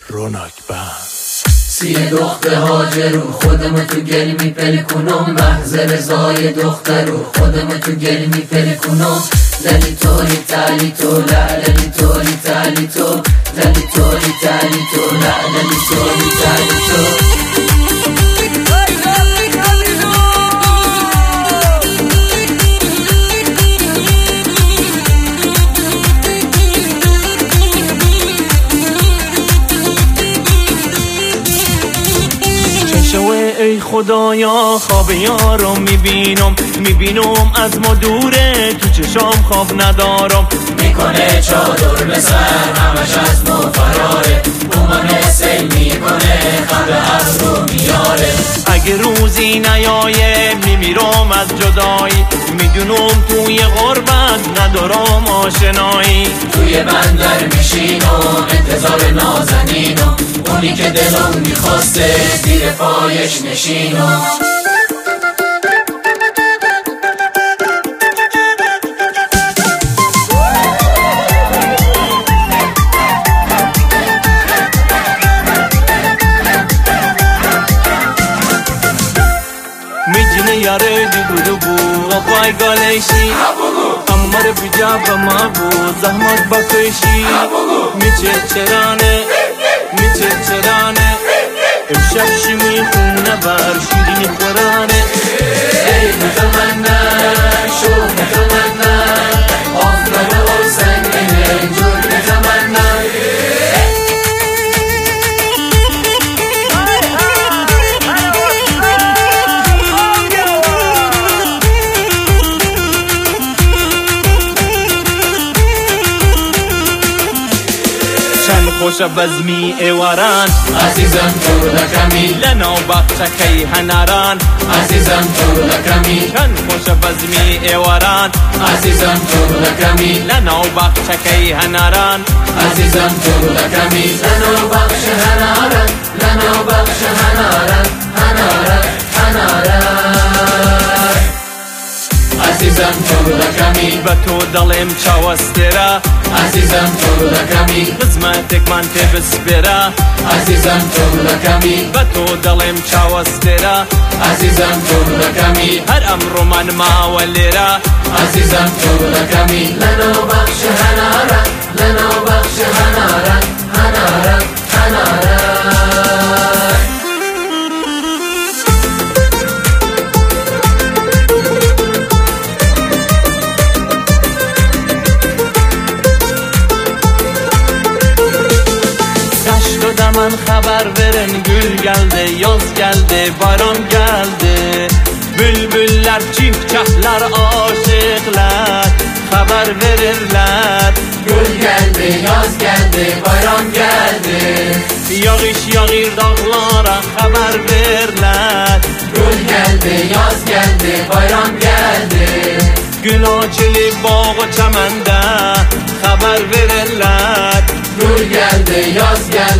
رونق بند. سیه دختر هاجرو خودمو تو گل میپلکنم، محض رضای دخترو خودمو تو گل میپلکنم. للی تولی تالی تو للی تولی تالی تو للی تولی تالی تو للی تولی تالی تو. ای خدایا خواب یارم میبینم از ما دوره، تو چشام خواب ندارم. میکنه چادر به سر همش از ما فراره، اومانه سیل میکنه خب از رو میاره. اگه روزی نیایه میمیرم از جدایی، میدونم توی غربت ندارم آشنایی. توی بندر میشینم انتظار نازنینم، اونی که دلم میخواسته زیر پایش نشینم. میجینه یاره دیگو بو پای گالشی، اما رو بجا با ما بو زحمت بکشی. میچه چرانه امشب شمی خونه بر شیرین خورانه. ای متمنى شو متمنى افضل حسن من جور متمنى. چند خوش بزمی ایواران عزیزم تو لکمی لنا بخشکی هنران. عزیزم تو لکمی چند خوش بزمی ایواران عزیزم تو لکمی لنا بخشکی هنران. عزیزم تو لکمی لنا بخش هنارن لنا بخش هنارن هنارن. عزیزم تو لکمی به تو دلم چاوسترا، عزیزم تو لکمی قسمتک من ته بسپرا. عزیزم تو لکمی به تو دلم چاوسترا، عزیزم تو لکمی هر امر من ما ولرا. عزیزم تو لکمی لنا بخش هنارن لنا بخش هنارن هنارن. من xabar verin, gül geldi, yaz geldi, bayram geldi. Bülbüller, çiftçahlar, aşıklar xabar verirler. Gül geldi, yaz geldi, bayram geldi. Yağış yağır dağlara xabar verirler. Gül geldi, yaz geldi, bayram geldi. Gül açılıb bağı çəməndə xabar verirler. Gül geldi, yaz geldi.